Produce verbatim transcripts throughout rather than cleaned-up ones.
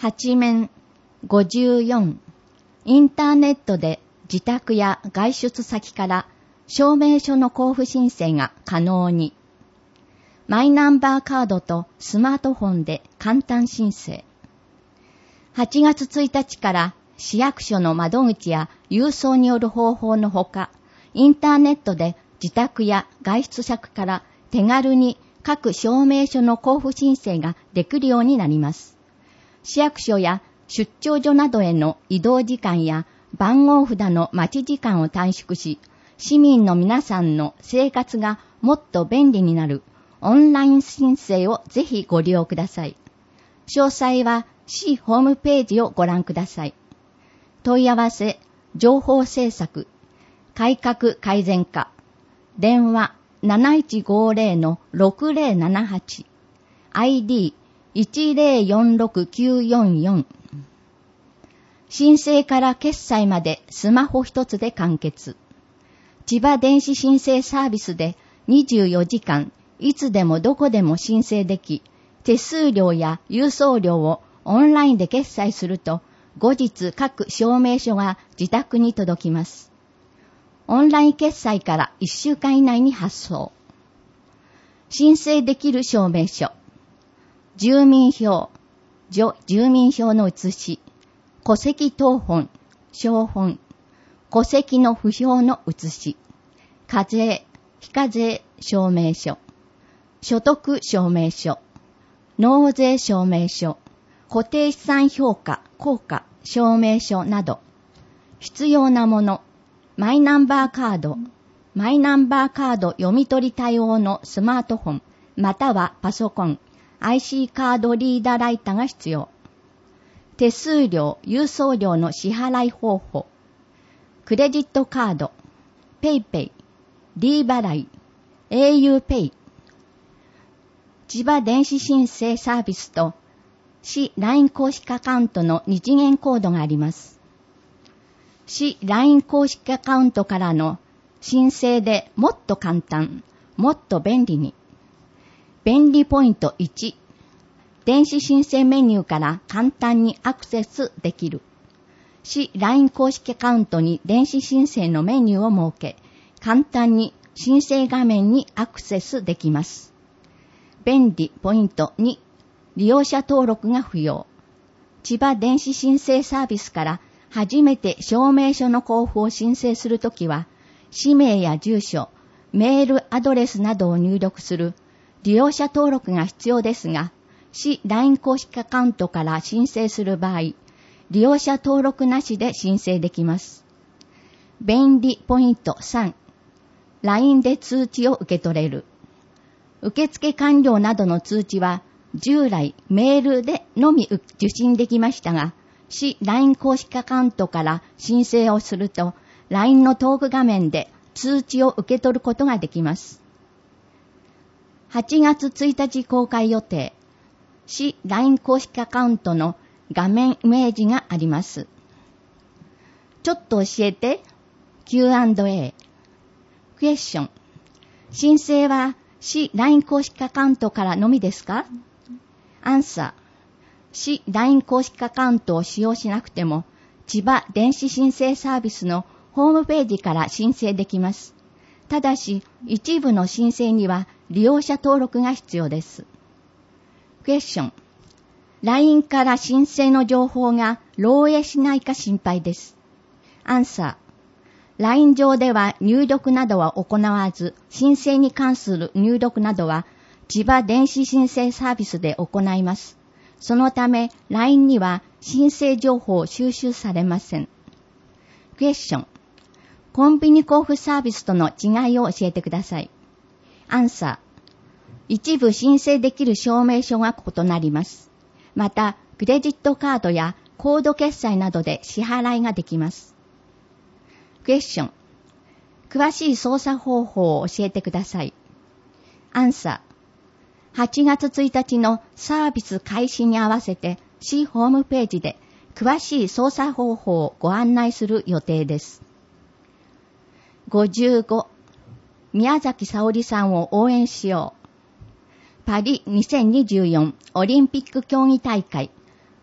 はち面ごじゅうよん、インターネットで自宅や外出先から証明書の交付申請が可能に。マイナンバーカードとスマートフォンで簡単申請。はちがつついたちから市役所の窓口や郵送による方法のほか、インターネットで自宅や外出先から手軽に各証明書の交付申請ができるようになります。市役所や出張所などへの移動時間や番号札の待ち時間を短縮し、市民の皆さんの生活がもっと便利になるオンライン申請をぜひご利用ください。詳細は市ホームページをご覧ください。問い合わせ、情報政策、改革改善課、電話 なないちごゼロのろくゼロななはち、アイディーいちゼロよんろくきゅうよんよん。申請から決済までスマホ一つで完結。千葉電子申請サービスでにじゅうよじかんいつでもどこでも申請でき、手数料や郵送料をオンラインで決済すると、後日各証明書が自宅に届きます。オンライン決済からいっしゅうかん以内に発送。申請できる証明書。住民票、住民票の写し、戸籍謄本、証本、戸籍の不評の写し、課税、非課税証明書、所得証明書、納税証明書、固定資産評価、効果証明書など、必要なもの、マイナンバーカード、マイナンバーカード読み取り対応のスマートフォン、またはパソコン、アイシー カードリーダーライターが必要。手数料、郵送料の支払い方法、クレジットカード、ペイペイ、D 払い、au ペイ、千葉電子申請サービスと市 ライン 公式アカウントの二次元コードがあります。市 ライン 公式アカウントからの申請でもっと簡単、もっと便利に。便利ポイントいち、電子申請メニューから簡単にアクセスできる。市 ライン 公式アカウントに電子申請のメニューを設け、簡単に申請画面にアクセスできます。便利ポイントに、利用者登録が不要。千葉電子申請サービスから初めて証明書の交付を申請するときは、氏名や住所、メールアドレスなどを入力する利用者登録が必要ですが、市 ライン 公式アカウントから申請する場合、利用者登録なしで申請できます。便利ポイントさん、ライン で通知を受け取れる。受付完了などの通知は、従来メールでのみ受信できましたが、市 ライン 公式アカウントから申請をすると、ライン のトーク画面で通知を受け取ることができます。はちがつついたち公開予定、市 ライン 公式アカウントの画面イメージがあります。ちょっと教えて キューアンドエー クエスチョン。申請は市 ライン 公式アカウントからのみですか？アンサー。市 ライン 公式アカウントを使用しなくても、千葉電子申請サービスのホームページから申請できます。ただし、一部の申請には利用者登録が必要です。クエスチョン。ライン から申請の情報が漏洩しないか心配です。アンサー。ライン 上では入力などは行わず、申請に関する入力などは千葉電子申請サービスで行います。そのため、ライン には申請情報を収集されません。クエスチョン。コンビニ交付サービスとの違いを教えてください。アンサー。一部申請できる証明書が異なります。また、クレジットカードやコード決済などで支払いができます。クエスチョン。詳しい操作方法を教えてください。アンサー。はちがつついたちのサービス開始に合わせて市ホームページで詳しい操作方法をご案内する予定です。ごじゅうご、宮崎沙織さんを応援しよう。パリにせんにじゅうよんオリンピック競技大会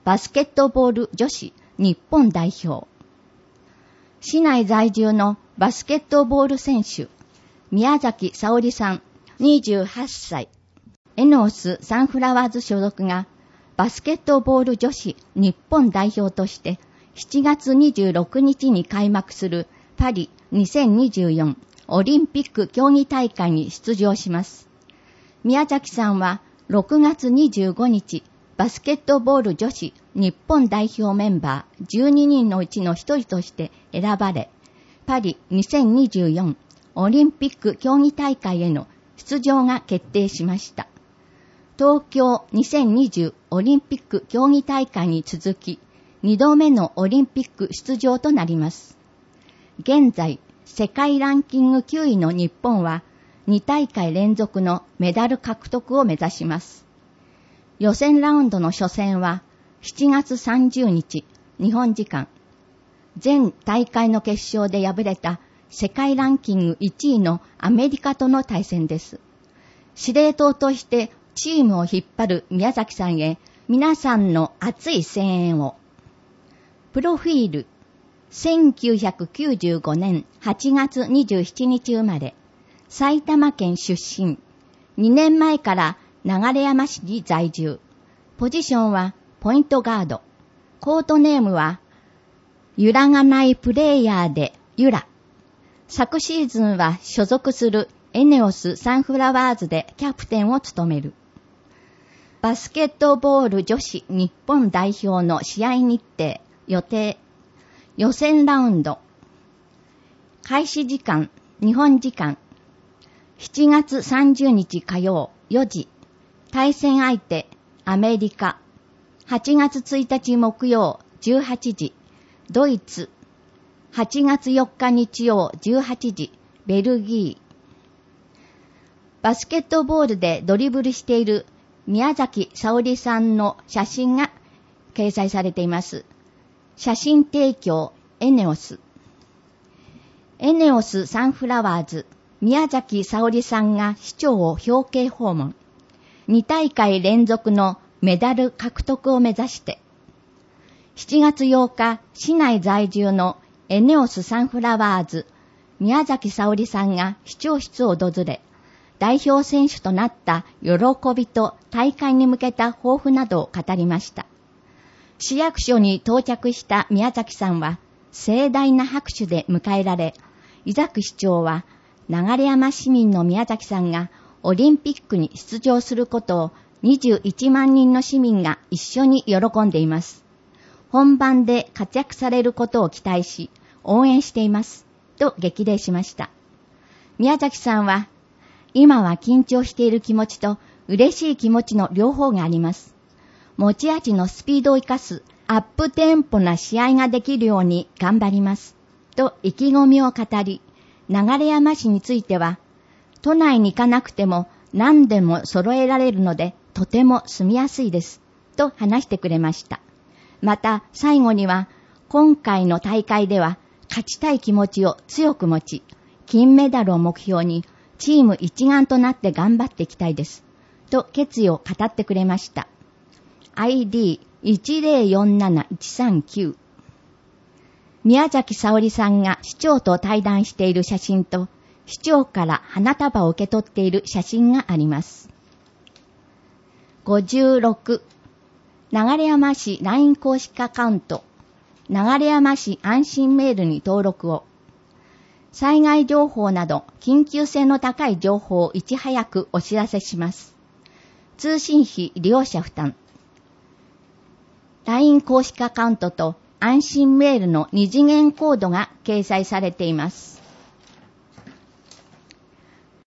バスケットボール女子日本代表。市内在住のバスケットボール選手、宮崎沙織さんにじゅうはっさい、エノースサンフラワーズ所属がバスケットボール女子日本代表としてしちがつにじゅうろくにちに開幕するパリにせんにじゅうよんオリンピック競技大会に出場します。宮崎さんはろくがつにじゅうごにち、バスケットボール女子日本代表メンバーじゅうににんのうちの一人として選ばれ、パリにせんにじゅうよんオリンピック競技大会への出場が決定しました。東京にせんにじゅうオリンピック競技大会に続き、にどめのオリンピック出場となります。現在、世界ランキングきゅういの日本はにたいかい連続のメダル獲得を目指します。予選ラウンドの初戦はしちがつさんじゅうにち、日本時間。前大会の決勝で敗れた世界ランキングいちいのアメリカとの対戦です。司令塔としてチームを引っ張る宮崎さんへ皆さんの熱い声援を。プロフィール。せんきゅうひゃくきゅうじゅうごねんはちがつにじゅうしちにち生まれ。埼玉県出身。にねんまえから流山市に在住。ポジションはポイントガード。コートネームは揺らがないプレイヤーでゆら。昨シーズンは所属するエネオスサンフラワーズでキャプテンを務める。バスケットボール女子日本代表の試合日程、予定。予選ラウンド。開始時間、日本時間。しちがつさんじゅうにち火曜よじ。対戦相手、アメリカ。はちがつついたち木曜じゅうはちじ。ドイツ。はちがつよっか日曜じゅうはちじ。ベルギー。バスケットボールでドリブルしている宮崎沙織さんの写真が掲載されています。写真提供エネオス。エネオスサンフラワーズ宮崎沙織さんが市長を表敬訪問。にたいかい連続のメダル獲得を目指して。しちがつようか市内在住のエネオスサンフラワーズ宮崎沙織さんが市長室を訪れ、代表選手となった喜びと大会に向けた抱負などを語りました。市役所に到着した宮崎さんは盛大な拍手で迎えられ、井崎市長は流山市民の宮崎さんがオリンピックに出場することをにじゅういちまんにんの市民が一緒に喜んでいます。本番で活躍されることを期待し、応援しています。と激励しました。宮崎さんは、今は緊張している気持ちと嬉しい気持ちの両方があります。持ち味のスピードを生かすアップテンポな試合ができるように頑張ります。と意気込みを語り、流山市については、都内に行かなくても何でも揃えられるのでとても住みやすいです。と話してくれました。また最後には、今回の大会では勝ちたい気持ちを強く持ち、金メダルを目標にチーム一丸となって頑張っていきたいです。と決意を語ってくれました。アイディーいちぜろよんなないちさんきゅう 宮崎沙織さんが市長と対談している写真と、市長から花束を受け取っている写真があります。ごじゅうろく、流山市 ライン 公式アカウント、流山市安心メールに登録を。災害情報など緊急性の高い情報をいち早くお知らせします。通信費利用者負担。ライン 公式アカウントと安心メールの二次元コードが掲載されています。